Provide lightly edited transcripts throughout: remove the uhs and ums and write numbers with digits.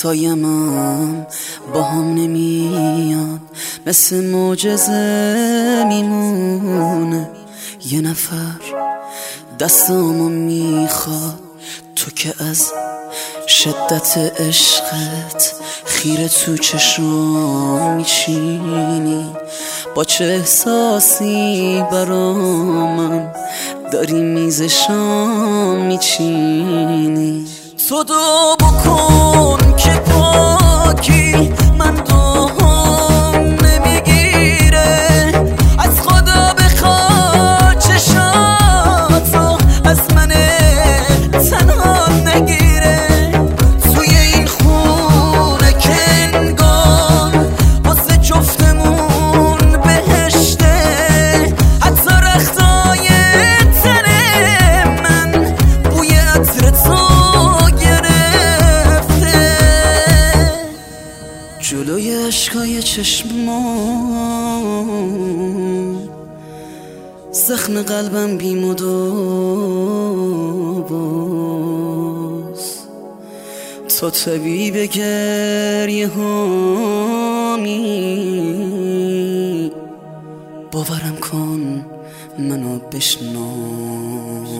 سایه‌ام با هم نمیاد، مثل معجزه میمونه. یه نفر دستامو میخواد، تو که از شدت عشقت خیره تو چشام میچینی. با چه احساسی برا من داری میز شام میچینی. تو دو بکن که پاکی من دوم نمیگیره، از خدا بخواد چشاتو از من تنها نگیره. توی این خونه که انگار واسه جفتمون بهشته، حتی رختای تن من بوی عطر تو جلوی عشقای چشمام، زخم قلبم بیمود و باز. تو طبیب گریه هامی، باورم کن منو بشناس.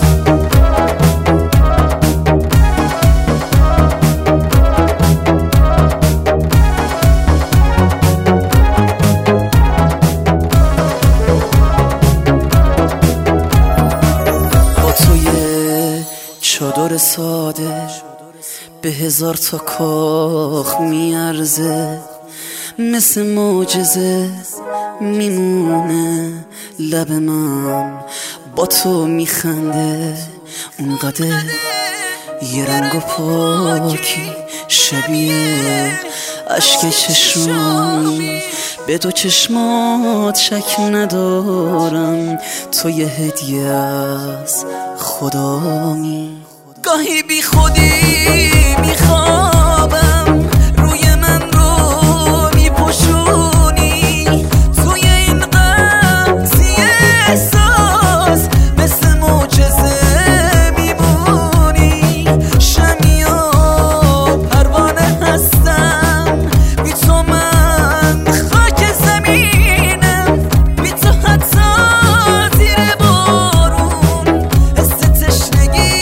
چادر ساده به 1000 تا کاخ میارزه، مثل معجزه میمونه. لب من با تو میخنده اونقدر، یه رنگ و پاکی شبیه عشق چشمی. به تو چشمات شک ندارم، تو یه هدیه از خدایی. گاهی بی خودی میخوابم، روی من رو میپوشونی. توی این قضیه احساس مثل معجزه میمونی. شمع و پروانه هستم، بی تو من خاک زمینم. بی تو حتی زیر بارون حس تشنگی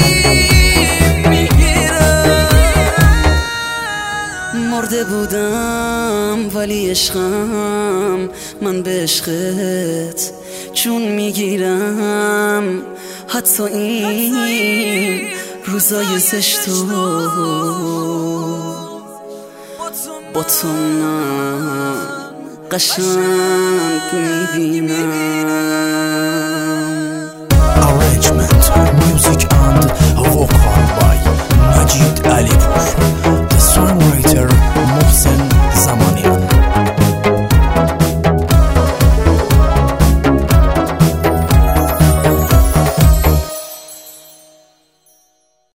مرده بودم ولی عشقم، من به عشقت جون میگیرم. حتی این روزای زشتو با تو من قشنگ میبینم.